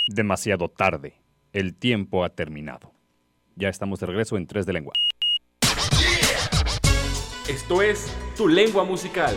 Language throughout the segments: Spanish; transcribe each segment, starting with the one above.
Demasiado tarde. El tiempo ha terminado. Ya estamos de regreso en 3 de Lengua. Esto es Tu Lengua Musical.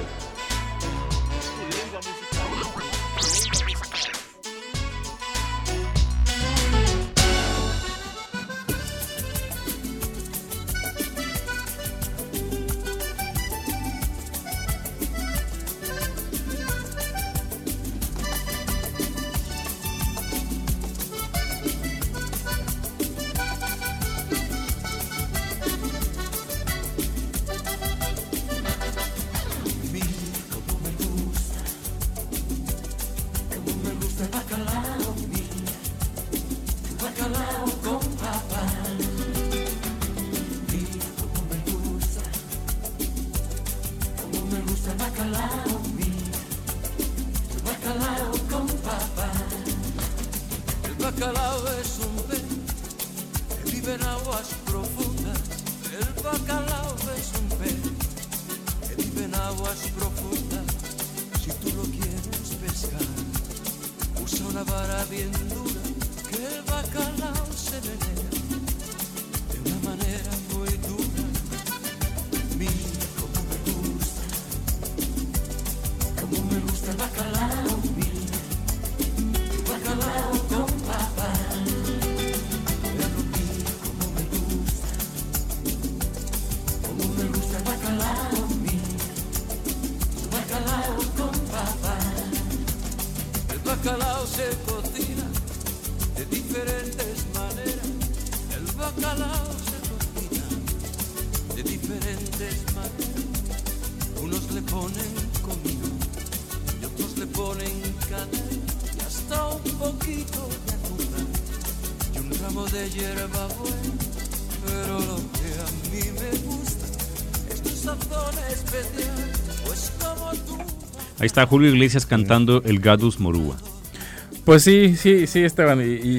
Ahí está Julio Iglesias cantando el Gadus Morúa. Pues sí, Esteban,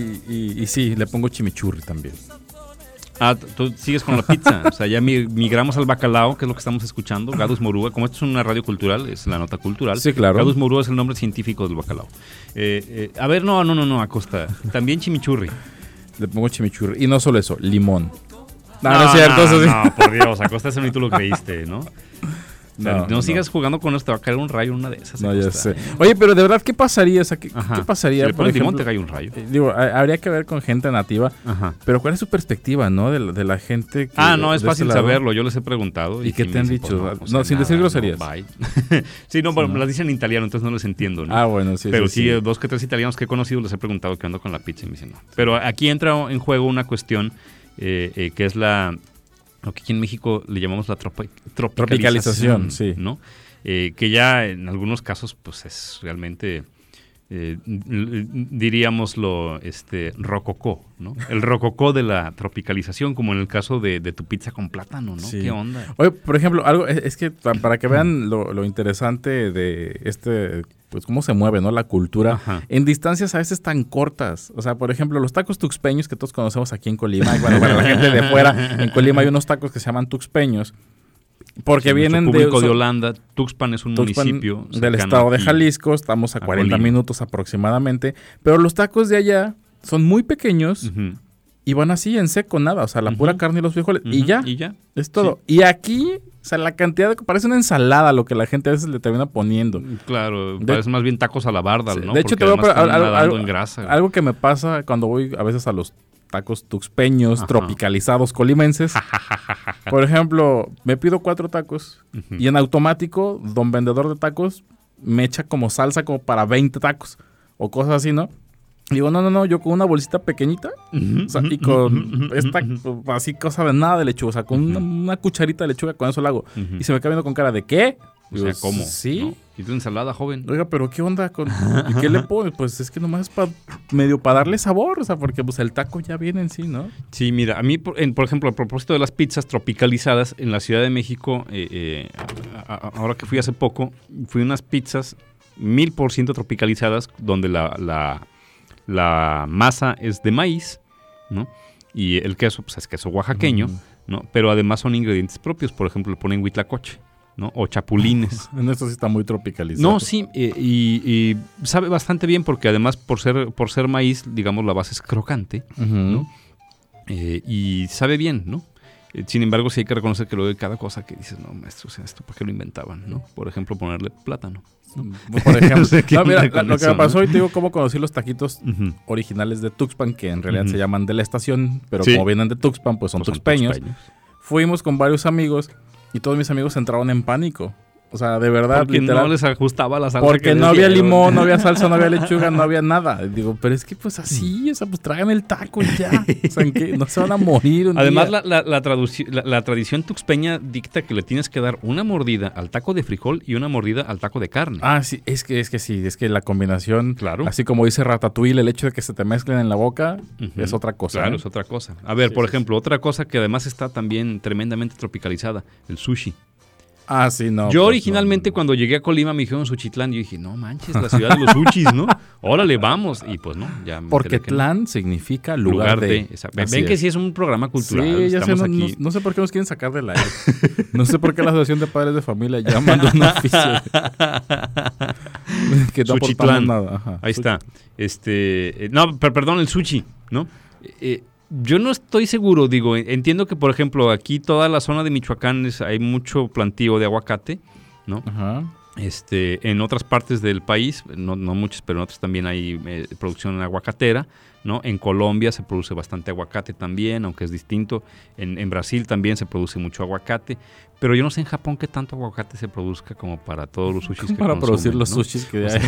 y sí, le pongo chimichurri también. Ah, tú sigues con la pizza. O sea, ya migramos al bacalao, que es lo que estamos escuchando. Gadus Morúa, como esto es una radio cultural, es la nota cultural. Sí, claro. Gadus Morúa es el nombre científico del bacalao. A ver, no, Acosta. También chimichurri. Le pongo chimichurri. Y no solo eso, limón. No es cierto. No, por Dios, Acosta, ese ni tú lo creíste, ¿no? No sigas jugando con esto, va a caer un rayo en una de esas. No, ya sé. Oye, pero de verdad, ¿qué pasaría? O sea, ¿qué pasaría? Si le pones limón, te cae un rayo. Digo, habría que ver con gente nativa. Ajá. Pero ¿cuál es su perspectiva, no? De la gente que... no, es fácil saberlo. Yo les he preguntado. ¿Y qué te han dicho? No, sin decir groserías. No, bye. Sí, no, bueno, las dicen en italiano, entonces no les entiendo, ¿no? Bueno, sí. Pero sí, 2 que 3 italianos que he conocido les he preguntado qué ando con la pizza y me dicen no. Pero aquí entra en juego una cuestión que es lo que aquí en México le llamamos la tropicalización, sí. ¿no? Que ya en algunos casos pues es realmente, diríamos rococó, ¿no? El rococó de la tropicalización, como en el caso de tu pizza con plátano, ¿no? Sí. ¿Qué onda? Oye, por ejemplo, algo es que para que vean lo interesante de pues cómo se mueve, ¿no? La cultura. Ajá. En distancias a veces tan cortas. O sea, por ejemplo, los tacos tuxpeños que todos conocemos aquí en Colima. Bueno, para la gente de fuera, en Colima hay unos tacos que se llaman tuxpeños. Porque vienen público de Holanda. Tuxpan es un municipio del estado de Jalisco. Estamos a 40 minutos aproximadamente. Pero los tacos de allá son muy pequeños y van así en seco, nada. O sea, la pura carne y los frijoles. Y ya. Es todo. Sí. Y aquí... O sea, la cantidad parece una ensalada lo que la gente a veces le termina poniendo. Claro, parece más bien tacos a la barda, ¿no? De hecho, porque te voy a algo en grasa. Algo que me pasa cuando voy a veces a los tacos tuxpeños, tropicalizados colimenses. Por ejemplo, me pido 4 tacos y en automático, don vendedor de tacos me echa como salsa como para 20 tacos o cosas así, ¿no? Digo, no, yo con una bolsita pequeñita, o sea, y con esta así cosa de nada de lechuga, o sea, con una cucharita de lechuga, con eso lo hago. Y se me queda viendo con cara de ¿qué? Digo, o sea, ¿cómo? Sí. ¿No? ¿Y tu ensalada, joven? Oiga, pero ¿qué onda? ¿Y qué le pones? Pues es que nomás es medio para darle sabor, o sea, porque pues el taco ya viene en sí, ¿no? Sí, mira, a mí, por ejemplo, a propósito de las pizzas tropicalizadas, en la Ciudad de México, ahora que fui hace poco, fui a unas pizzas 1000% tropicalizadas, donde la masa es de maíz, ¿no? Y el queso, pues es queso oaxaqueño, ¿no? Pero además son ingredientes propios. Por ejemplo, le ponen huitlacoche, ¿no? O chapulines. Esto sí está muy tropicalizado. No, sí, y sabe bastante bien porque además por ser maíz, digamos, la base es crocante, ¿no? Y sabe bien, ¿no? Sin embargo, sí hay que reconocer que luego hay cada cosa que dices, no, maestro, o sea, ¿esto por qué lo inventaban, no? Por ejemplo, ponerle plátano, ¿no? Por ejemplo, no, mira, lo que me eso, pasó, ¿no? y te digo cómo conocí los taquitos originales de Tuxpan, que en realidad se llaman de la estación, pero como vienen de Tuxpan, pues son tuxpeños. Fuimos con varios amigos y todos mis amigos entraron en pánico. O sea, de verdad, porque literal, no les ajustaba la salsa. porque no había limón, no había salsa, no había lechuga, no había nada. Digo, pero es que pues así, o sea, pues traigan el taco y ya. O sea, ¿en qué? No se van a morir un Además, día. la tradición tuxpeña dicta que le tienes que dar una mordida al taco de frijol y una mordida al taco de carne. Ah, sí, es que la combinación, Claro. así como dice Ratatouille, el hecho de que se te mezclen en la boca es otra cosa. Claro, ¿eh? es otra cosa. A ver, por ejemplo, otra cosa que además está también tremendamente tropicalizada, el sushi. Ah, sí, no. Yo pues, originalmente cuando llegué a Colima me dijeron Suchitlán, yo dije, no manches, la ciudad de los sushis, ¿no? Órale, vamos. Y pues no, ya me porque enteré que no. Tlán significa lugar de. Exacto. Así Ven que es. sí es un programa cultural. Sí, ya sé, estamos no, aquí. no sé por qué nos quieren sacar del aire. No sé por qué la Asociación de Padres de Familia ya mandó un oficio que no aportamos Suchitlán. nada. Ajá. Ahí está. No, perdón, el sushi, ¿no? Yo no estoy seguro, digo, entiendo que, por ejemplo, aquí toda la zona de Michoacán hay mucho plantío de aguacate, ¿no? Ajá. En otras partes del país, no muchas, pero en otras también hay producción aguacatera, ¿no? En Colombia se produce bastante aguacate también, aunque es distinto. En Brasil también se produce mucho aguacate, pero yo no sé en Japón qué tanto aguacate se produzca como para todos los sushis que Para consumen, producir los ¿no? sushis que hay.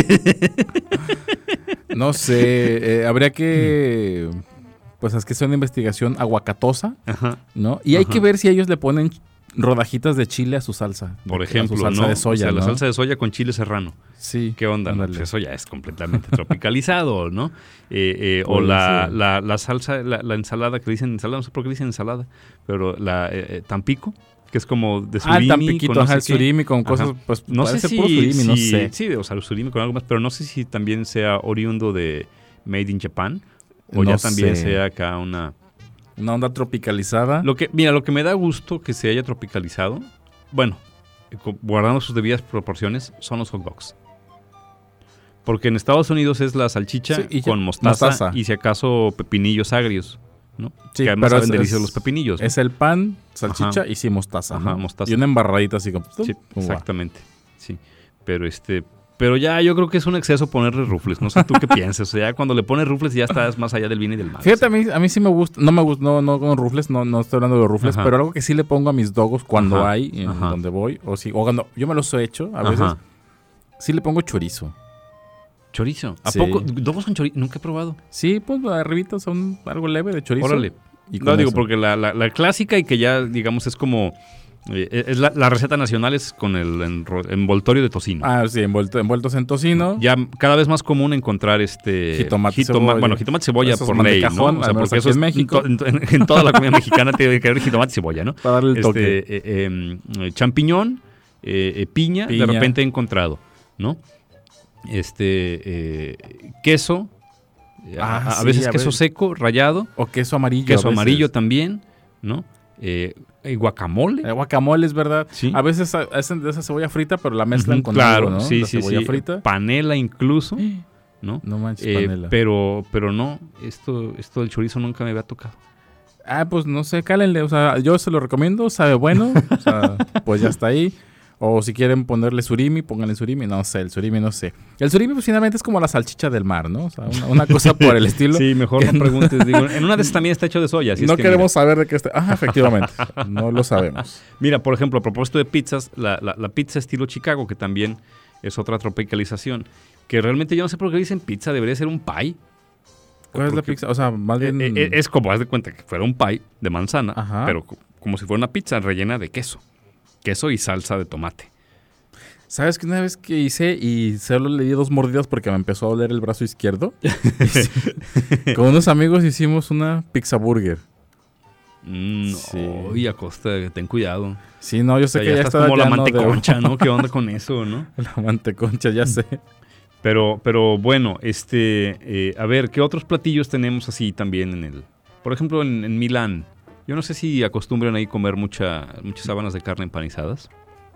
No sé, habría que... Pues es que es una investigación aguacatosa, Ajá. ¿no? Y hay que ver si ellos le ponen rodajitas de chile a su salsa. Por a ejemplo, su salsa ¿no? de soya, O sea, la ¿no? salsa de soya con chile serrano. Sí. ¿Qué onda? No? Ándale. Pues eso ya es completamente tropicalizado, ¿no? O Pues, la salsa, la ensalada que dicen ensalada, no sé por qué dicen ensalada, pero la Tampico, que es como de surimi. El tampiquito, con no ajá, sé el qué. surimi con cosas, Ajá. pues No sé parece si, puro surimi, no sé. Sí, o sea, el surimi con algo más, pero no sé si también sea oriundo de Made in Japan o No ya también sé. sea acá una... Una onda tropicalizada. Lo que me da gusto que se haya tropicalizado, bueno, guardando sus debidas proporciones, son los hot dogs. Porque en Estados Unidos es la salchicha Sí, y con mostaza y si acaso pepinillos agrios, ¿no? Sí, que además pero saben deliciosos los pepinillos, ¿no? Es el pan, salchicha Ajá. y sí mostaza. Ajá, ¿no? mostaza. Y una embarradita así como... Sí, como va. exactamente. Sí. Pero ya yo creo que es un exceso ponerle rufles. No sé tú qué piensas. O sea, ya cuando le pones rufles ya estás más allá del bien y del mal. Fíjate, a mí sí me gusta, no con rufles, no estoy hablando de los rufles, Ajá. pero algo que sí le pongo a mis dogos cuando Ajá. hay, en Ajá. donde voy, o cuando yo me los he hecho, a veces, Ajá. sí le pongo chorizo. Chorizo. ¿A Sí. poco? ¿Dogos con chorizo? Nunca he probado. Sí, pues arribita son algo leve de chorizo. Órale. Y No, con digo, eso. porque la clásica y que ya, digamos, es como... es la receta nacional es con el envoltorio de tocino. Ah, sí, envueltos en tocino. Ya cada vez más común encontrar Jitomate, cebolla. Bueno, jitomate, cebolla Esos por son de ley, cajón, ¿no? O sea, al menos porque aquí eso es en México. en toda la comida mexicana tiene que haber jitomate y cebolla, ¿no? Para darle el toque. Champiñón, piña, de Piña. repente he encontrado, ¿no? Queso, Ah, a sí, veces a queso ver. seco, rallado, O queso amarillo. queso a veces. amarillo también, ¿no? Guacamole. Guacamole es verdad. Sí. A veces hacen de esa cebolla frita, pero la mezclan Ujú, con claro, algo, ¿no? sí, La sí, cebolla sí. frita. Panela incluso, ¿no? No manches, panela. Pero no, esto del chorizo nunca me había tocado. Ah, pues no sé, cálenle. O sea, yo se lo recomiendo, sabe bueno. O sea, pues ya está ahí. O si quieren ponerle surimi, pónganle surimi. No sé, el surimi no sé. El surimi pues finalmente es como la salchicha del mar, ¿no? O sea, una cosa por el estilo. Sí, mejor no preguntes. Digo, en una de esas también está hecho de soya. Así No es que queremos saber de qué está. Ah, efectivamente. No lo sabemos. Mira, por ejemplo, a propósito de pizzas, la pizza estilo Chicago, que también es otra tropicalización, que realmente yo no sé por qué dicen pizza, debería ser un pie. ¿Cuál es la Porque- pizza? O sea, más bien... Es como, haz de cuenta que fuera un pie de manzana, Ajá. pero como si fuera una pizza rellena de queso. Queso y salsa de tomate. ¿Sabes que una vez que hice y solo le di 2 mordidas porque me empezó a doler el brazo izquierdo? Con unos amigos hicimos una pizza burger. Sí. Uy, Acosta, ten cuidado. Sí, no, yo O sé sea, que ya ya estás está como la llano de- manteconcha, ¿no? ¿Qué onda con eso, no? La manteconcha, ya sé. Pero bueno, a ver, ¿qué otros platillos tenemos así también por ejemplo, en Milán? Yo no sé si acostumbran ahí comer muchas sábanas de carne empanizadas.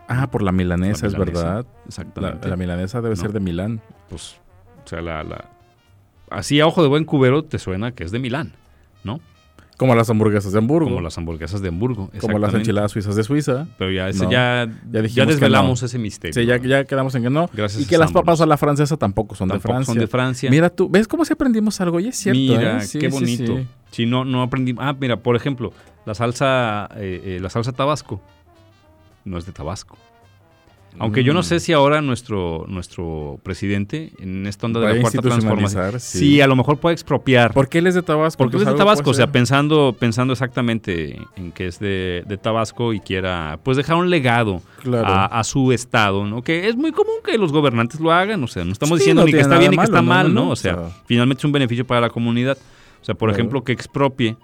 Ah, por la milanesa, es verdad. Exactamente. La milanesa debe ser de Milán. Pues, o sea, así a ojo de buen cubero te suena que es de Milán, ¿no? Como las hamburguesas de Hamburgo. Como las hamburguesas de Hamburgo. Como las enchiladas suizas de Suiza. Pero ya, No. ya desvelamos ese misterio. Sí, ya quedamos en que no. Gracias y que las papas a la francesa tampoco son son de Francia. Mira tú, ¿ves cómo si aprendimos algo? Y es cierto. Mira, Sí, qué sí, bonito. sí. Si no aprendí. Ah, mira, por ejemplo, la salsa Tabasco no es de Tabasco. Aunque yo no sé si ahora nuestro presidente, en esta onda de la cuarta transformación, sí, a lo mejor puede expropiar. ¿Por qué él es de Tabasco? Porque él es de Tabasco, o sea, pensando exactamente en que es de Tabasco y quiera pues dejar un legado a su estado, ¿no? Que es muy común que los gobernantes lo hagan, o sea, no estamos diciendo ni que está bien ni que está mal, ¿no? O sea, finalmente es un beneficio para la comunidad. O sea, por ejemplo, que expropie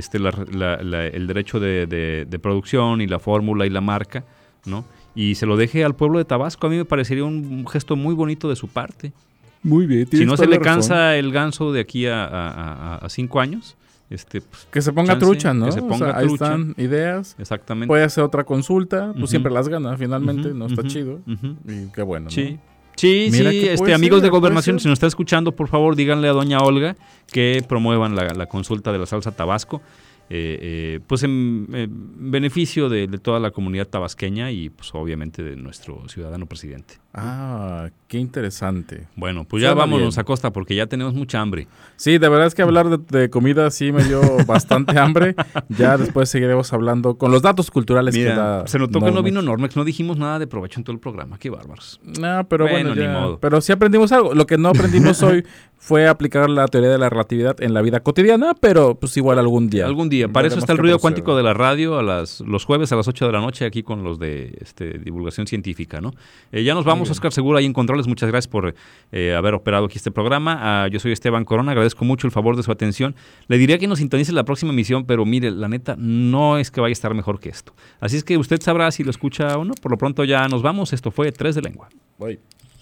el derecho de producción y la fórmula y la marca, ¿no? Y se lo deje al pueblo de Tabasco. A mí me parecería un gesto muy bonito de su parte. Muy bien. Si no se le cansa el ganso de aquí a 5 años, pues, que se ponga trucha, ¿no? Que se ponga trucha. Ahí están ideas. Exactamente. Puede hacer otra consulta. Pues siempre las gana, finalmente. No está chido. Y qué bueno, ¿no? Sí. Sí, Mira, amigos de Gobernación, si nos está escuchando, por favor, díganle a doña Olga que promuevan la consulta de la salsa Tabasco. Pues en beneficio de toda la comunidad tabasqueña y pues obviamente de nuestro ciudadano presidente. Ah, qué interesante. Bueno, pues ya vámonos a Costa porque ya tenemos mucha hambre. Sí, de verdad es que hablar de comida sí me dio bastante hambre. Ya después seguiremos hablando con los datos culturales. Mira, se notó que no vino Normex, no dijimos nada de provecho en todo el programa, qué bárbaros. No, pero bueno ni modo. Pero sí aprendimos algo. Lo que no aprendimos hoy fue aplicar la teoría de la relatividad en la vida cotidiana, pero pues igual algún día. Algún día. Para eso está el ruido cuántico de la radio los jueves a las 8 de la noche aquí con los de divulgación científica, ¿no? Ya nos vamos, Oscar Segura, ahí en Controles. Muchas gracias por haber operado aquí este programa. Yo soy Esteban Corona, agradezco mucho el favor de su atención. Le diría que nos sintonice la próxima emisión, pero mire, la neta, no es que vaya a estar mejor que esto. Así es que usted sabrá si lo escucha o no. Por lo pronto ya nos vamos. Esto fue 3 de Lengua. Voy.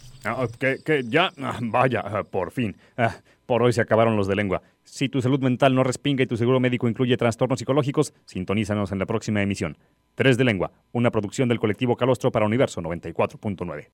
Vaya, por fin. Por hoy se acabaron los de lengua. Si tu salud mental no respinga y tu seguro médico incluye trastornos psicológicos, sintonízanos en la próxima emisión. 3 de Lengua, una producción del colectivo Calostro para Universo 94.9.